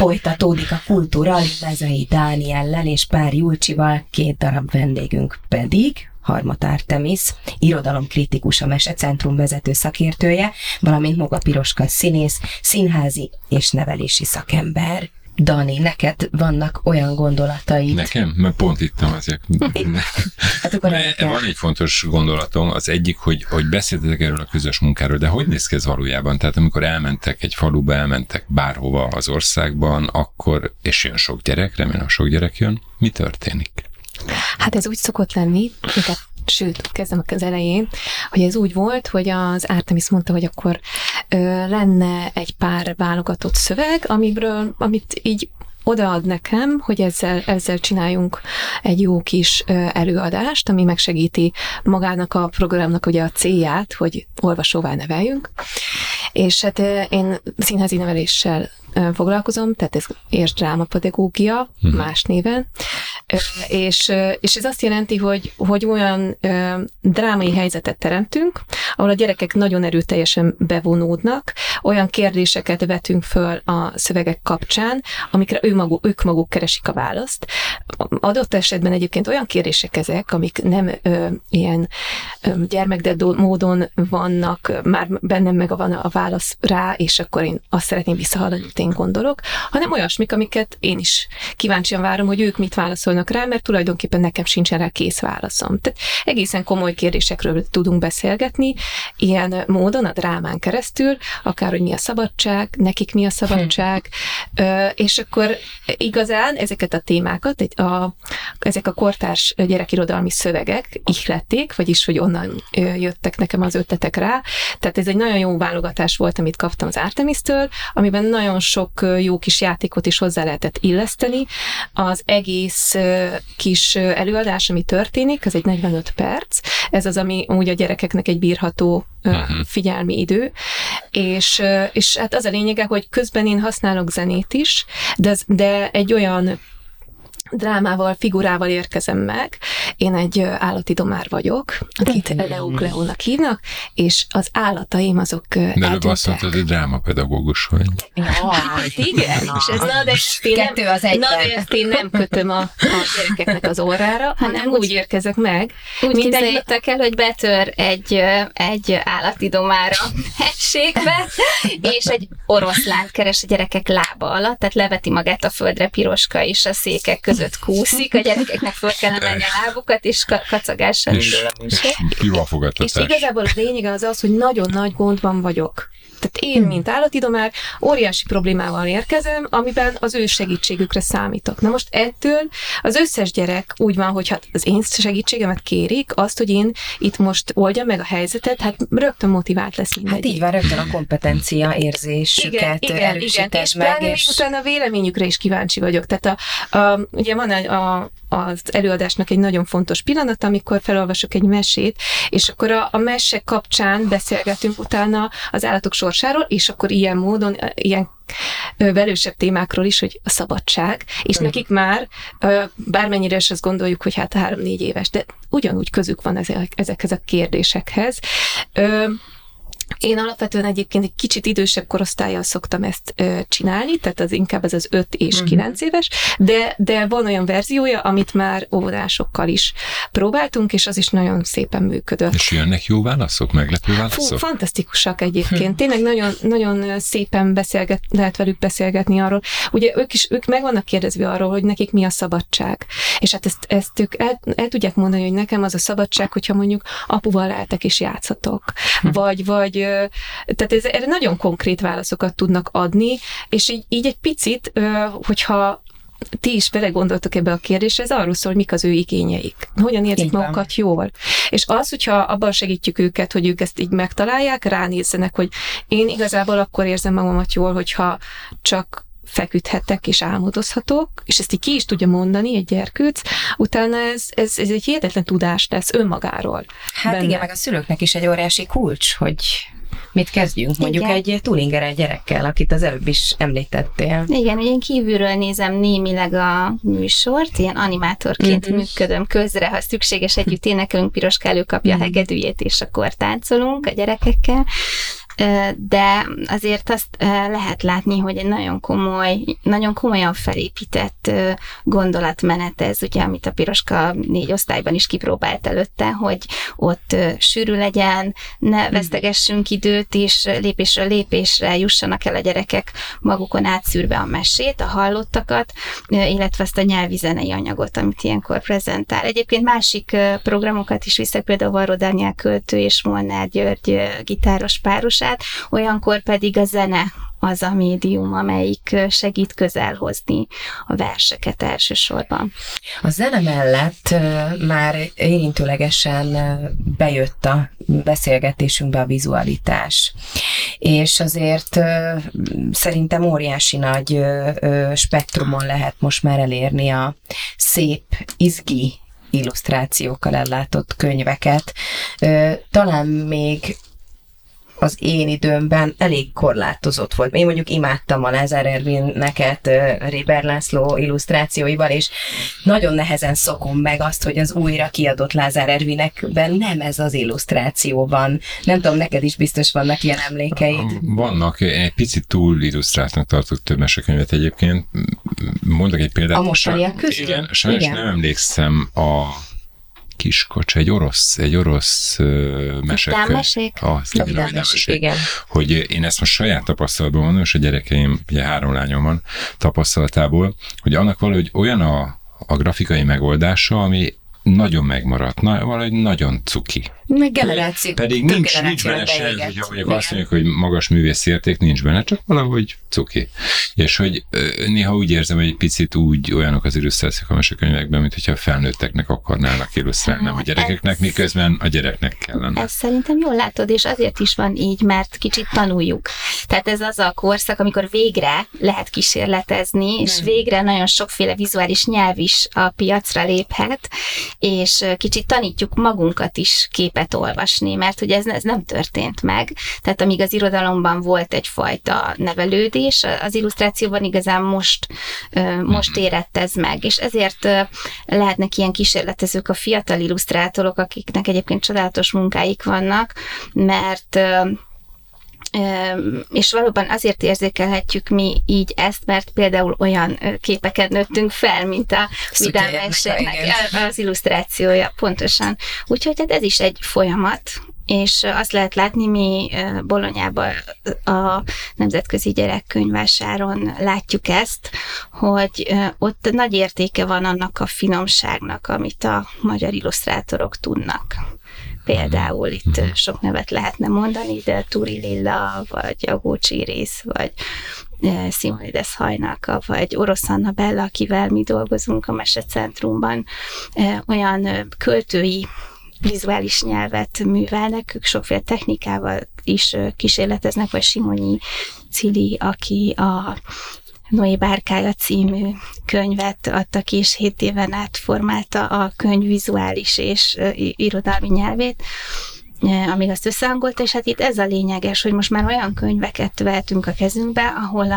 Folytatódik a Kultúra Lezai Dániellel és Pár Julcsival, 2 darab vendégünk pedig Harmat Artemis, irodalomkritikus, a Mesecentrum vezető szakértője, valamint Moga Piroska színész, színházi és nevelési szakember. Dani, neked vannak olyan gondolataid? Nekem? Mert pont ittam azért. Hát akkor van egy fontos gondolatom, az egyik, hogy beszéltetek erről a közös munkáról, de hogy néz ki ez valójában? Tehát amikor elmentek egy faluba, elmentek bárhova az országban, akkor, és jön sok gyerek, remélem sok gyerek jön, mi történik? Hát ez úgy szokott lenni, sőt, kezdem az elején, hogy ez úgy volt, hogy az Artemis mondta, hogy akkor lenne egy pár válogatott szöveg, amit így odaad nekem, hogy ezzel csináljunk egy jó kis előadást, ami megsegíti magának a programnak ugye a célját, hogy olvasóvá neveljünk. És hát én színházi neveléssel foglalkozom, tehát ez érsdrámapedagógia, más néven, és ez azt jelenti, hogy olyan drámai helyzetet teremtünk, ahol a gyerekek nagyon erőteljesen bevonódnak, olyan kérdéseket vetünk föl a szövegek kapcsán, amikre ők maguk keresik a választ. Adott esetben egyébként olyan kérdések ezek, amik nem ilyen gyermekdedó módon vannak, már bennem meg van a válasz rá, és akkor én azt szeretném visszahallani, amit én gondolok, hanem olyasmik, amiket én is kíváncsian várom, hogy ők mit válaszolnak rá, mert tulajdonképpen nekem sincsen rá kész válaszom. Tehát egészen komoly kérdésekről tudunk beszélgetni, ilyen módon a drámán keresztül, akár, hogy mi a szabadság, nekik mi a szabadság, és akkor igazán ezeket a témákat, ezek a kortárs gyerekirodalmi szövegek ihlették, vagyis, hogy onnan jöttek nekem az ötletek rá. Tehát ez egy nagyon jó válogatás volt, amit kaptam az Artemistől, amiben nagyon sok jó kis játékot is hozzá lehetett illeszteni. Az egész kis előadás, ami történik, az egy 45 perc. Ez az, ami úgy a gyerekeknek egy bírható figyelmi idő. És hát az a lényege, hogy közben én használok zenét is, de egy olyan drámával, figurával érkezem meg. Én egy állati domár vagyok, akit Leónak hívnak, és az állataim azok de előbb azt mondtad, hogy drámapedagógus vagy. Igen, és ez ezt én nem kötöm a gyerekeknek az orrára, hanem úgy érkezek meg. Úgy képzeljétek el, hogy betör egy állati domár a hegységbe, és egy oroszlánt keres a gyerekek lába alatt, tehát leveti magát a földre, Piroska és a székek között kúszik, a gyerekeknek föl kell emelni a lábukat, és kacagással indul a műsor. Kivafogattatás. És igazából a lényege az, hogy nagyon nagy gondban vagyok. Tehát én, mint állatidomár, óriási problémával érkezem, amiben az ő segítségükre számítok. Na most ettől az összes gyerek úgy van, hogy hát az én segítségemet kérik, azt, hogy én itt most oldjam meg a helyzetet, hát rögtön motivált lesz mindegyik. Hát így van, rögtön a kompetencia érzésüket erősíted meg. És utána a véleményükre is kíváncsi vagyok. Tehát ugye van az előadásnak egy nagyon fontos pillanat, amikor felolvasok egy mesét, és akkor a mese kapcsán beszélgetünk utána az állatok sorsáról, és akkor ilyen módon, ilyen velősebb témákról is, hogy a szabadság, és nekik már, bármennyire is azt gondoljuk, hogy hát 3-4 éves, de ugyanúgy közük van ezekhez a kérdésekhez. Én alapvetően egyébként egy kicsit idősebb korosztállyal szoktam ezt csinálni, tehát az inkább ez az 5 és 9 éves, de van olyan verziója, amit már óvodásokkal is próbáltunk, és az is nagyon szépen működött. És jönnek jó válaszok, meglepő válaszok? Fantasztikusak egyébként. Tényleg nagyon, nagyon szépen lehet velük beszélgetni arról. Ugye ők meg vannak kérdezve arról, hogy nekik mi a szabadság. És hát ezt ők el tudják mondani, hogy nekem az a szabadság, hogyha mondjuk apuval lehetek és játszhatok. Vagy tehát erre nagyon konkrét válaszokat tudnak adni, és így egy picit, hogyha ti is belegondoltok ebbe a kérdésre, ez arról szól, hogy mik az ő igényeik. Hogyan érzik magukat jól. És az, hogyha abban segítjük őket, hogy ők ezt így megtalálják, ránézzenek, hogy én igazából akkor érzem magamat jól, hogyha csak feküdhetek és álmodozhatok, és ezt így ki is tudja mondani egy gyerkőc, utána ez egy hihetetlen tudás lesz önmagáról. Hát benne. Igen, meg a szülőknek is egy óriási kulcs, hogy mit kezdjünk mondjuk egy Tulinger gyerekkel, akit az előbb is említettél. Igen, én kívülről nézem némileg a műsort, ilyen animátorként működöm közre, ha szükséges, együtt énekelünk, Piroska előkapja a hegedűjét, és akkor táncolunk a gyerekekkel. de azért azt lehet látni, hogy egy nagyon komolyan felépített gondolatmenet ez, ugye, amit a Piroska 4 osztályban is kipróbált előtte, hogy ott sűrű legyen, ne vesztegessünk időt, és lépésről lépésre jussanak el a gyerekek magukon átszűrve a mesét, a hallottakat, illetve azt a nyelvi zenei anyagot, amit ilyenkor prezentál. Egyébként másik programokat is viszek, például Varró Dániel költő és Molnár György gitáros párosát, olyankor pedig a zene az a médium, amelyik segít közel hozni a verseket elsősorban. A zene mellett már érintőlegesen bejött a beszélgetésünkbe a vizualitás. És azért szerintem óriási nagy spektrumon lehet most már elérni a szép, izgi illusztrációkkal ellátott könyveket. Talán még az én időmben elég korlátozott volt. Én mondjuk imádtam a Lázár Ervineket Réber László illusztrációival, és nagyon nehezen szokom meg azt, hogy az újra kiadott Lázár Ervinekben nem ez az illusztráció van. Nem tudom, neked is biztos vannak ilyen emlékeid. Vannak, egy picit túl illusztráltnak tartok több mesekönyvet egyébként. Mondok egy példát. A mostaniak közül? Igen, sajnos nem emlékszem a Kiskocs, egy orosz mesekönyv. Igen. Hogy én ezt most saját tapasztalatban mondom, és a gyerekeim, ugye 3 lányom van tapasztalatából, hogy annak valahogy olyan a grafikai megoldása, ami nagyon megmaradt, valahogy nagyon cuki. Meg generáció. Pedig nincs benne sem, hogy azt mondjuk, hogy magas művész érték, nincs benne, csak valahogy cuki. És hogy néha úgy érzem, hogy egy picit úgy olyanok az illusztrációk a mesekönyvekben, mint hogyha a felnőtteknek akarnának illusztrálni, nem a gyerekeknek, miközben a gyereknek kellene. Ezt szerintem jól látod, és azért is van így, mert kicsit tanuljuk. Tehát ez az a korszak, amikor végre lehet kísérletezni, és végre nagyon sokféle vizuális nyelv is a piacra léphet, és kicsit tanítjuk magunkat is képet olvasni, mert hogy ez nem történt meg. Tehát amíg az irodalomban volt egyfajta nevelődés, az illusztrációban igazán most érett ez meg, és ezért lehetnek ilyen kísérletezők a fiatal illusztrátorok, akiknek egyébként csodálatos munkáik vannak, mert és valóban azért érzékelhetjük mi így ezt, mert például olyan képeket nőttünk fel, mint a vidám meséknek az illusztrációja, pontosan. Úgyhogy hát ez is egy folyamat, és azt lehet látni, mi Bolonyában a Nemzetközi Gyerekkönyvvásáron látjuk ezt, hogy ott nagy értéke van annak a finomságnak, amit a magyar illusztrátorok tudnak. Például itt sok nevet lehetne mondani, de Turi Lilla, vagy Agócsi Irész, vagy Simonides Hajnalka, vagy Orosz Annabella, akivel mi dolgozunk a Mesecentrumban, olyan költői vizuális nyelvet művelnek, ők sokféle technikával is kísérleteznek, vagy Simonyi Cili, aki a Noé Bárkája című könyvet adta ki, és 7 éven át formálta a könyv vizuális és irodalmi nyelvét, amíg azt összehangolta, és hát itt ez a lényeges, hogy most már olyan könyveket vehetünk a kezünkbe,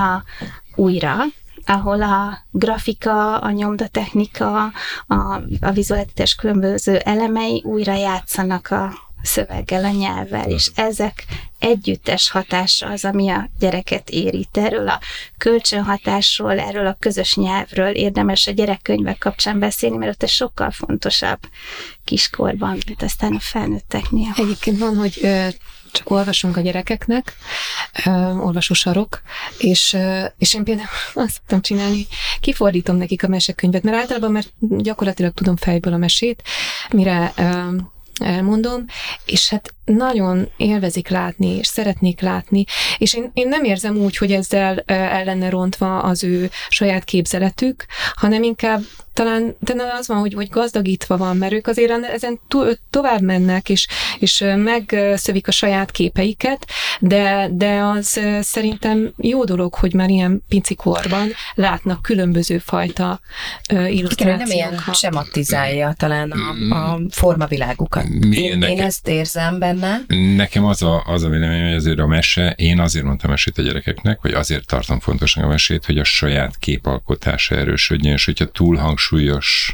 ahol a grafika, a nyomdatechnika, a vizualitás különböző elemei újra játszanak a szöveggel, a nyelvvel, és ezek együttes hatása az, ami a gyereket érít. Erről a kölcsönhatásról, erről a közös nyelvről érdemes a gyerekkönyvek kapcsán beszélni, mert ott ez sokkal fontosabb kiskorban, mint aztán a felnőtteknél. Egyébként van, hogy csak olvasunk a gyerekeknek, olvasósarok, és én például azt szoktam csinálni, kifordítom nekik a mesekönyvet, mert általában gyakorlatilag tudom fejből a mesét, mire elmondom, és hát nagyon élvezik látni, és szeretnék látni, és én nem érzem úgy, hogy ezzel el lenne rontva az ő saját képzeletük, hanem inkább talán az van, hogy gazdagítva van, mert ők azért ezen tovább mennek, és megszövik a saját képeiket, de az szerintem jó dolog, hogy már ilyen pincikorban látnak különböző fajta illusztrációkat. Nem ilyen sematizálja talán a formavilágukat. Én ezt érzem benne. Nekem az a véleményem, hogy azért a mese, én azért mondtam mesét a gyerekeknek, vagy azért tartom fontosnak a mesét, hogy a saját képalkotása erősödjön, és hogyha túl hangsúlyos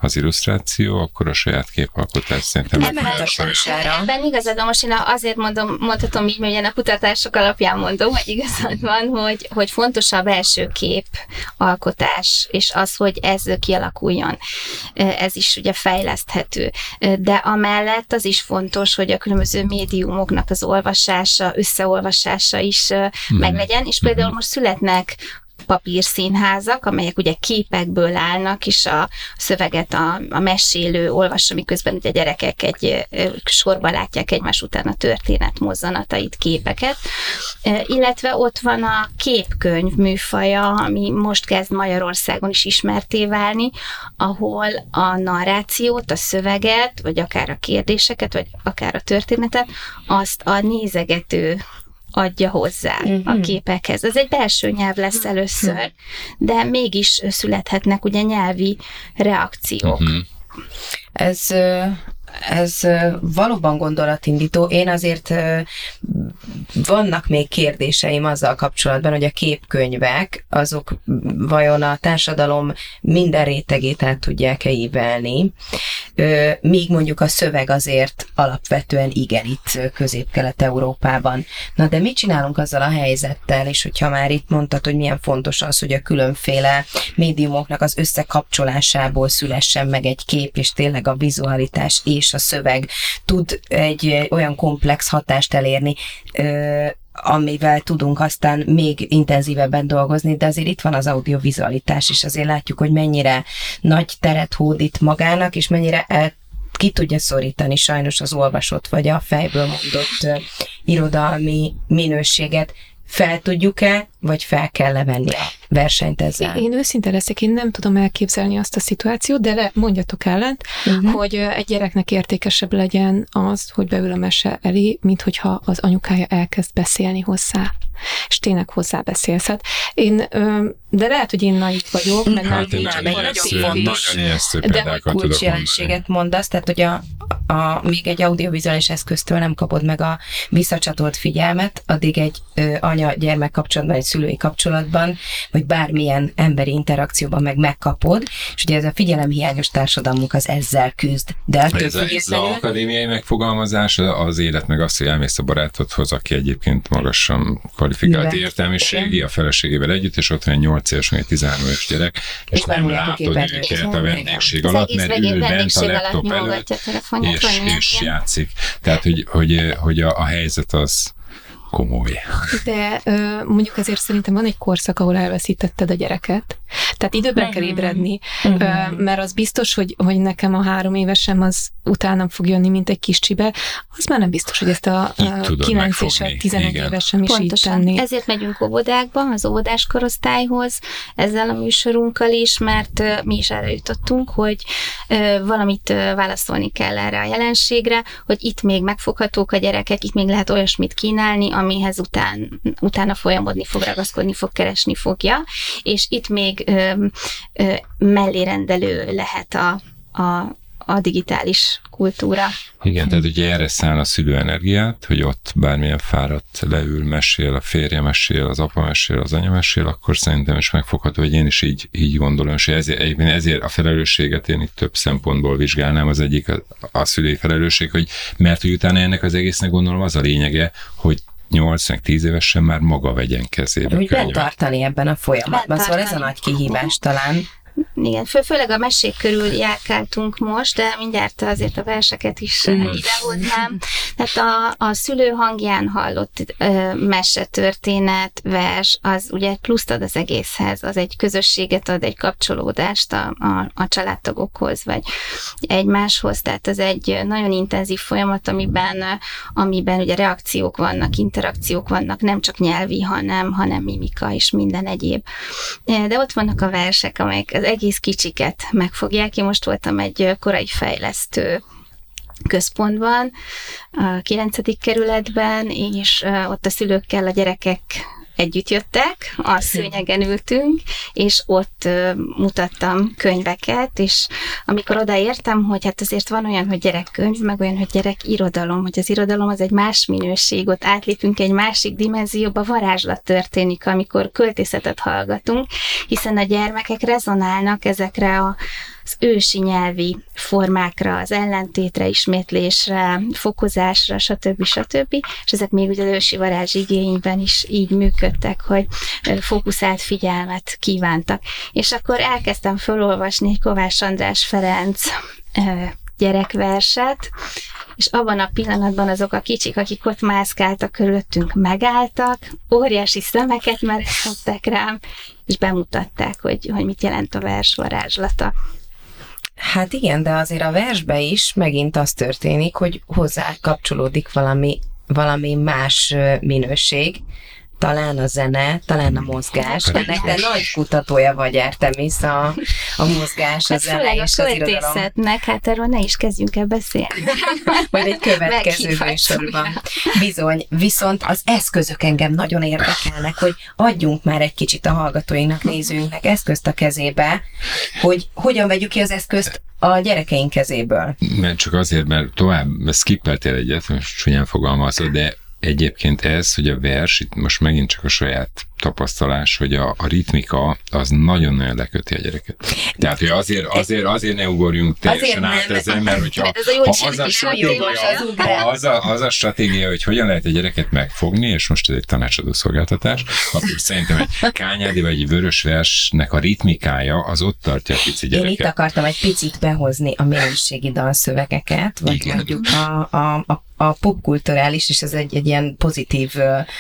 az illusztráció, akkor a saját képalkotás szerintem Ebben igazad van, most én azért mondhatom így, mert a kutatások alapján mondom, hogy igazad van, hogy fontos a belső kép alkotás, és az, hogy ez kialakuljon. Ez is ugye fejleszthető. De amellett az is fontos, hogy a különböző médiumoknak az olvasása, összeolvasása is meglegyen, és például most születnek papírszínházak, amelyek ugye képekből állnak, és a szöveget a mesélő olvassa, miközben ugye a gyerekek egy sorban látják egymás után a történet mozzanatait, képeket. Illetve ott van a képkönyv műfaja, ami most kezd Magyarországon is ismertté válni, ahol a narrációt, a szöveget, vagy akár a kérdéseket, vagy akár a történetet, azt a nézegető adja hozzá a képekhez. Ez egy belső nyelv lesz először, de mégis születhetnek ugye nyelvi reakciók. Ez valóban gondolatindító. Én azért vannak még kérdéseim azzal kapcsolatban, hogy a képkönyvek, azok vajon a társadalom minden rétegét át tudják-e ívelni, míg mondjuk a szöveg azért alapvetően igen itt Közép-Kelet-Európában. Na de mit csinálunk azzal a helyzettel, és hogyha már itt mondtad, hogy milyen fontos az, hogy a különféle médiumoknak az összekapcsolásából szülessen meg egy kép, és tényleg a vizualitás és a szöveg tud egy olyan komplex hatást elérni, amivel tudunk aztán még intenzívebben dolgozni, de azért itt van az audiovizualitás, és azért látjuk, hogy mennyire nagy teret hódít magának, és mennyire ki tudja szorítani sajnos az olvasott, vagy a fejből mondott irodalmi minőséget. Fel tudjuk-e, vagy fel kell levenni a versenyt ezzel? Én őszinte leszek, én nem tudom elképzelni azt a szituációt, de mondjatok ellent, hogy egy gyereknek értékesebb legyen az, hogy beül a mese elé, mint hogyha az anyukája elkezd beszélni hozzá. És tényleg hozzá beszélsz. Hát de lehet, hogy én naív vagyok, meg nagyon ijesztő de hogy kulcsjelenséget mondasz, tehát hogy még egy audiovizuális eszköztől nem kapod meg a visszacsatolt figyelmet, addig egy anya-gyermek kapcsolatban, egy szülői kapcsolatban, vagy bármilyen emberi interakcióban megkapod, és ugye ez a figyelemhiányos társadalmunk az ezzel küzd. De ez az akadémiai megfogalmazás, az élet meg azt, hogy elmész a barátodhoz, aki egyébként magasan kvalifikált értelmiségi, a feleségével együtt, és ott van egy 8 éves, vagy egy 13 éves gyerek, és nem látod őket a vendégség alatt, mert ül bent a laptop előtt, és játszik. Tehát, hogy a helyzet az komoly. De mondjuk azért szerintem van egy korszak, ahol elveszítetted a gyereket. Tehát időben kell ébredni, mert az biztos, hogy nekem a 3 évesem az utánam fog jönni, mint egy kis csibe, az már nem biztos, hogy ezt a 9 és a 11 évesem is pontosan. Így tenni. Ezért megyünk óvodákba, az óvodás korosztályhoz, ezzel a műsorunkkal is, mert mi is erre jutottunk, hogy valamit válaszolni kell erre a jelenségre, hogy itt még megfoghatók a gyerekek, itt még lehet olyasmit kínálni, amihez utána folyamodni fog, ragaszkodni fog, keresni fogja, és itt még mellérendelő lehet a digitális kultúra. Igen, tehát ugye erre száll a szülő energiát, hogy ott bármilyen fáradt leül, mesél, a férje mesél, az apa mesél, az anya mesél, akkor szerintem is megfogható, hogy én is így gondolom, és ezért a felelősséget én itt több szempontból vizsgálnám. Az egyik a szülői felelősség, hogy mert hogy utána ennek az egésznek gondolom az a lényege, hogy 8-10 évesen már maga vegyen kezébe. Hogy bentartani ebben a folyamatban, szóval ez a nagy kihívás talán. Igen, főleg a mesék körül járkáltunk most, de mindjárt azért a verseket is idehoznám. Tehát a szülő hangján hallott mese, történet, vers, az ugye pluszt ad az egészhez, az egy közösséget ad, egy kapcsolódást a családtagokhoz, vagy egymáshoz, tehát ez egy nagyon intenzív folyamat, amiben ugye reakciók vannak, interakciók vannak, nem csak nyelvi, hanem mimika és minden egyéb. De ott vannak a versek, amelyek az egész kicsiket megfogják. Én most voltam egy korai fejlesztő központban, a 9. kerületben, és ott a szülőkkel a gyerekek együtt jöttek, a szőnyegen ültünk, és ott mutattam könyveket, és amikor odaértem, hogy hát azért van olyan, hogy gyerekkönyv, meg olyan, hogy gyerekirodalom, hogy az irodalom az egy más minőség, ott átlépünk egy másik dimenzióba, varázslat történik, amikor költészetet hallgatunk, hiszen a gyermekek rezonálnak ezekre a az ősi nyelvi formákra, az ellentétre, ismétlésre, fokozásra, stb. És ezek még ugye az ősi varázsigényben is így működtek, hogy fókuszált figyelmet kívántak. És akkor elkezdtem felolvasni egy Kovács András Ferenc gyerekverset, és abban a pillanatban azok a kicsik, akik ott mászkáltak körülöttünk, megálltak, óriási szemeket meresztettek rám, és bemutatták, hogy mit jelent a vers varázslata. Hát igen, de azért a versbe is megint az történik, hogy hozzá kapcsolódik valami más minőség, talán a zene, talán a mozgás. Ennek te nagy kutatója vagy, Artemis, a mozgás, a zene és az irodalom. Költészetnek, hát erről ne is kezdjünk el beszélni. Majd egy következő műsorban. Bizony, viszont az eszközök engem nagyon érdekelnek, hogy adjunk már egy kicsit a hallgatóinknak, nézőinknek eszközt a kezébe, hogy hogyan vegyük ki az eszközt a gyerekeink kezéből. Mert csak azért, mert tovább skippeltél egyet, most csúnyán fogalmazod, de egyébként ez, hogy a vers, itt most megint csak a saját tapasztalás, hogy a ritmika az nagyon-nagyon leköti a gyereket. Tehát, hogy azért ne ugorjunk teljesen át ezen, mert hogyha az a stratégia, hogy hogyan lehet a gyereket megfogni, és most ez egy tanácsadó szolgáltatás, akkor szerintem egy kányádi vagy egy vörös versnek a ritmikája az ott tartja a pici gyereket. Én itt akartam egy picit behozni a minőségi dalszövegeket, vagy igen, mondjuk a popkulturális, és ez egy ilyen pozitív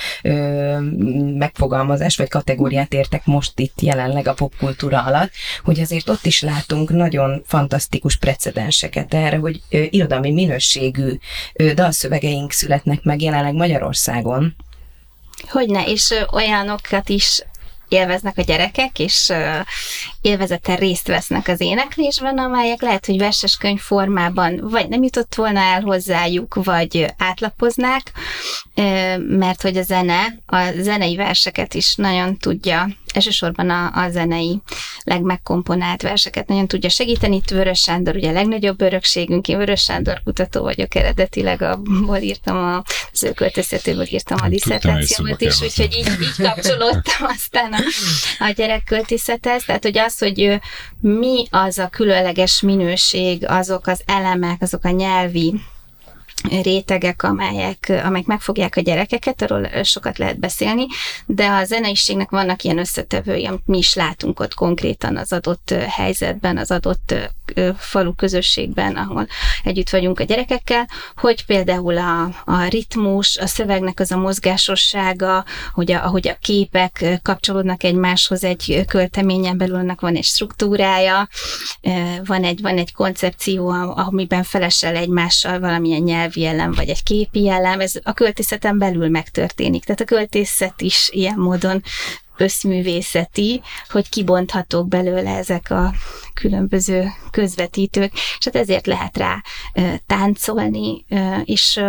megfogalmazás, vagy kategóriát értek most itt jelenleg a popkultúra alatt, hogy azért ott is látunk nagyon fantasztikus precedenseket erre, hogy irodalmi minőségű dalszövegeink születnek meg jelenleg Magyarországon. Hogyne, és olyanokat is élveznek a gyerekek, és élvezettel részt vesznek az éneklésben, amelyek lehet, hogy verses könyv formában vagy nem jutott volna el hozzájuk, vagy átlapoznák, mert hogy a zenei verseket is nagyon tudja, elsősorban a zenei legmegkomponált verseket nagyon tudja segíteni. Itt Vörös Sándor, ugye a legnagyobb örökségünk, én Vörös Sándor kutató vagyok eredetileg, abból írtam az ő költészetéből írtam a disszertációmat is, úgyhogy így kapcsolódtam aztán a gyerekköltészethez. Tehát, hogy az, hogy mi az a különleges minőség, azok az elemek, azok a nyelvi rétegek, amelyek megfogják a gyerekeket, arról sokat lehet beszélni, de a zeneiségnek vannak ilyen összetevői, amit mi is látunk ott konkrétan az adott helyzetben, az adott falu közösségben, ahol együtt vagyunk a gyerekekkel, hogy például a ritmus, a szövegnek az a mozgásossága, ahogy a képek kapcsolódnak egymáshoz egy költeményen belül, annak van egy struktúrája, van egy koncepció, amiben felesel egymással valamilyen nyelvi elem, vagy egy képi elem, ez a költészeten belül megtörténik. Tehát a költészet is ilyen módon összművészeti, hogy kibonthatók belőle ezek a különböző közvetítők, és hát ezért lehet rá táncolni, és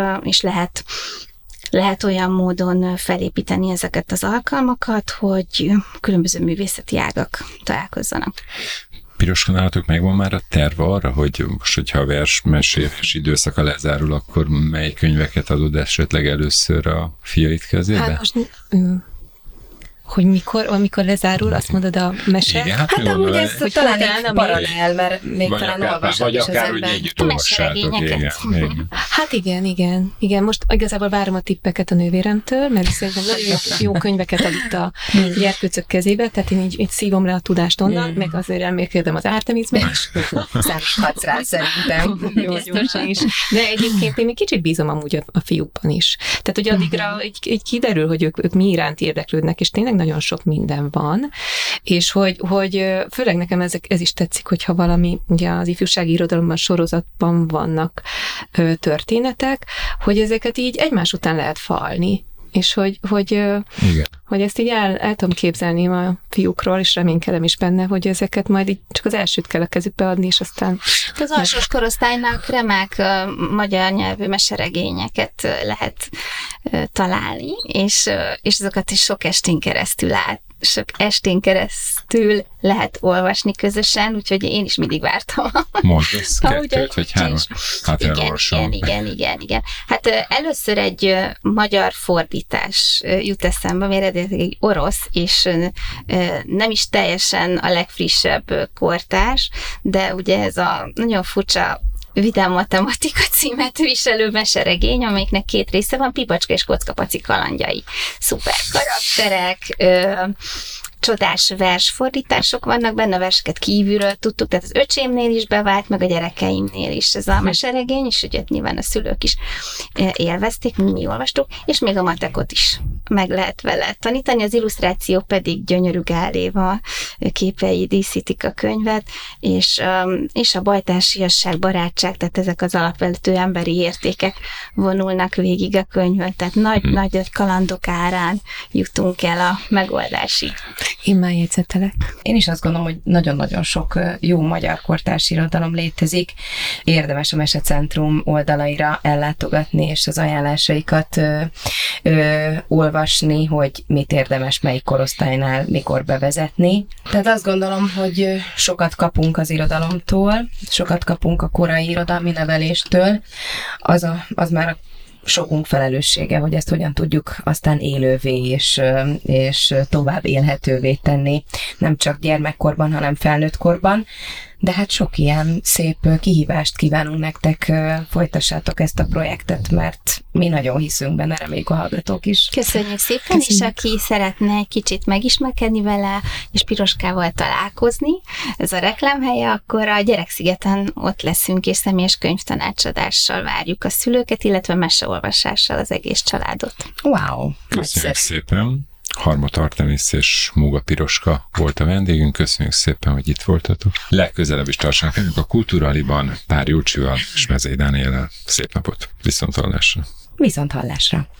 lehet olyan módon felépíteni ezeket az alkalmakat, hogy különböző művészeti ágak találkozzanak. Piroska, nálatok megvan már a terv arra, hogy most, hogyha a versmesélés időszaka lezárul, akkor mely könyveket adod esetleg először a fiaid kezébe? Hát most, hogy amikor lezárul, azt mondod a mese? Igen, hát amúgy ez talán egy paralel, mert még vagy talán olvasod is az ember. Vagy akár, hogy együtt olvassátok. Igen. Hát igen. Most igazából várom a tippeket a nővéremtől, mert szerintem nagyon jó könyveket ad itt a gyerkőcök kezébe, tehát én így szívom le a tudást onnan, meg azért elmélkedem az Artemisben is. Számíthatsz rá szerintem. Biztosan is. De egyébként én még kicsit bízom amúgy a fiúkban is. Tehát, hogy addigra így kiderül, hogy ők mi iránt érdeklődnek, és tényleg nagyon sok minden van, és hogy főleg nekem ez is tetszik, hogyha valami, ugye az ifjúsági irodalomban, sorozatban vannak történetek, hogy ezeket így egymás után lehet falni, és hogy ezt így el tudom képzelni a fiúkról, és reménykedem is benne, hogy ezeket majd így csak az elsőt kell a kezükbe adni, és aztán... Az alsós korosztálynak remek magyar nyelvű meseregényeket lehet találni, és azokat is sok estén keresztül sok estén keresztül lehet olvasni közösen, úgyhogy én is mindig vártam. Mondd, ez 2 vagy 3. Hát Igen. Hát először egy magyar fordítás jut eszembe, ami eredetileg egy orosz, és nem is teljesen a legfrissebb kortárs, de ugye ez a nagyon furcsa Vidám matematika címet viselő meseregény, amelyiknek 2 része van, Pipacska és Kockapaci kalandjai. Szuper karakterek, csodás versfordítások vannak benne, a verseket kívülről tudtuk, tehát az öcsémnél is bevált, meg a gyerekeimnél is ez a meseregény, és ugye nyilván a szülők is élvezték, mi olvastuk, és még a matekot is meg lehet vele tanítani, az illusztráció pedig gyönyörű Gál Éva képei díszítik a könyvet, és a bajtársiasság, barátság, tehát ezek az alapvető emberi értékek vonulnak végig a könyvön, tehát nagy kalandok árán jutunk el a megoldásig. Én már jegyzetelek. Én is azt gondolom, hogy nagyon-nagyon sok jó magyar kortárs irodalom létezik. Érdemes a Mesecentrum oldalaira ellátogatni, és az ajánlásaikat olvasni, hogy mit érdemes melyik korosztálynál mikor bevezetni. Tehát azt gondolom, hogy sokat kapunk az irodalomtól, sokat kapunk a korai irodalmi neveléstől. Az már a sokunk felelőssége, hogy ezt hogyan tudjuk aztán élővé és tovább élhetővé tenni, nem csak gyermekkorban, hanem felnőtt korban. De hát sok ilyen szép kihívást kívánunk nektek, folytassátok ezt a projektet, mert mi nagyon hiszünk benne, reméljük a hallgatók is. Köszönjük szépen, és aki szeretne egy kicsit megismerkedni vele, és Piroskával találkozni, ez a reklámhelye, akkor a Gyerekszigeten ott leszünk, és személyes könyvtanácsadással várjuk a szülőket, illetve meseolvasással az egész családot. Wow! Köszönjük szépen! Harmot Artemisz és Múga Piroska volt a vendégünk, köszönjük szépen, hogy itt voltatok. Legközelebb is tartsanak velünk a Kultúraliban Pár Julcsival és Mezei Dániellel. Szép napot, viszonthallásra! Viszonthallásra!